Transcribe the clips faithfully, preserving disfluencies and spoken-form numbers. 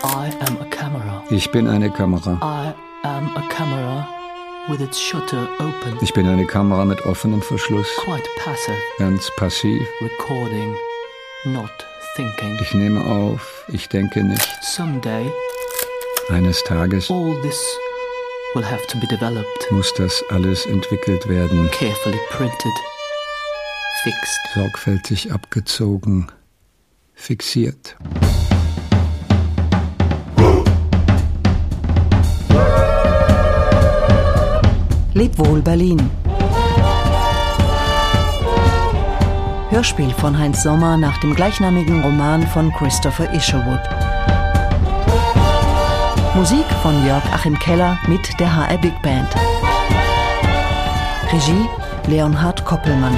I am a camera. Ich bin eine Kamera. I am a camera with its shutter open. Ich bin eine Kamera mit offenem Verschluss. Quite passive. Ganz passiv. Recording, not thinking. Ich nehme auf, ich denke nicht. Someday, eines Tages, all this will have to be developed. Muss das alles entwickelt werden. Carefully printed, fixed. Sorgfältig abgezogen, fixiert. Leb wohl Berlin. Hörspiel von Heinz Sommer nach dem gleichnamigen Roman von Christopher Isherwood. Musik von Jörg Achim Keller mit der H R Big Band. Regie Leonhard Koppelmann.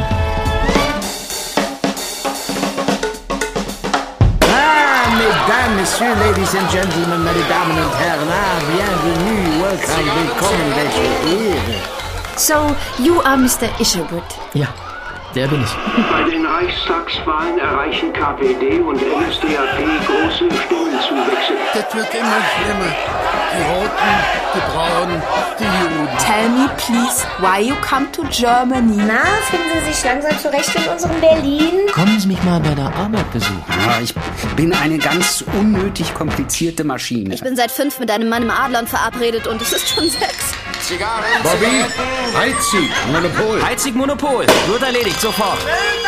Ah, mesdames, messieurs, ladies and gentlemen, meine Damen und Herren, ah, bienvenue, welcome, willkommen, welche Ehre. So, you are Mister Isherwood. Ja, der bin ich. Bei den Reichstagswahlen erreichen K P D und N S D A P große Stimmenzuwächse. Das wird immer schlimmer. Die Roten, die Braunen, die Juden. Tell me please, why you come to Germany? Na, finden Sie sich langsam zurecht in unserem Berlin? Kommen Sie mich mal bei der Arbeit besuchen. Ja, ich bin eine ganz unnötig komplizierte Maschine. Ich bin seit fünf mit einem Mann im Adlon verabredet und es ist schon sechs. Zigarren, Bobby, Heizig, Monopol. Heizig, Monopol. Wird erledigt, sofort.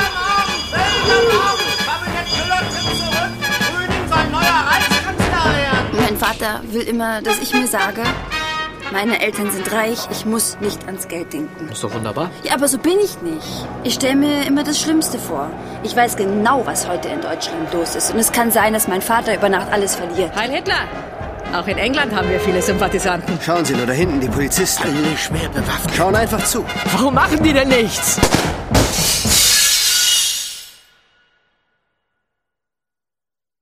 Mein Vater will immer, dass ich mir sage, meine Eltern sind reich, ich muss nicht ans Geld denken. Ist doch wunderbar. Ja, aber so bin ich nicht. Ich stelle mir immer das Schlimmste vor. Ich weiß genau, was heute in Deutschland los ist. Und es kann sein, dass mein Vater über Nacht alles verliert. Heil Hitler! Auch in England haben wir viele Sympathisanten. Schauen Sie nur da hinten, die Polizisten. Alle schwer bewaffnet. Schauen einfach zu. Warum machen die denn nichts?